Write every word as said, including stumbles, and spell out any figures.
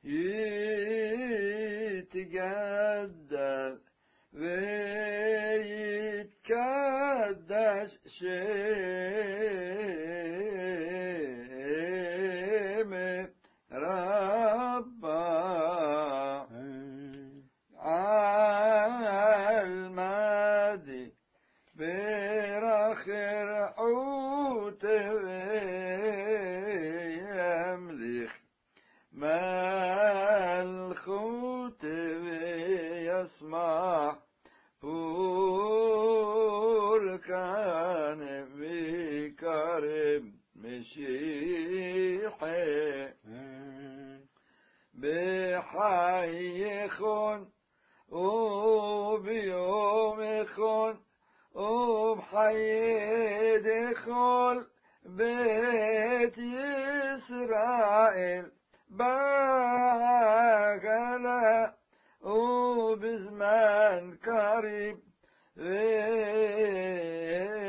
يتقدس ويتكدس شيم ربا عالمادي برخر حوت ويملخ ملخوت ويسمع بركان بكرم مشيحي بحيخون وبيومخون وبحيدخل بيت إسرائيل باغلا وبزمان قريب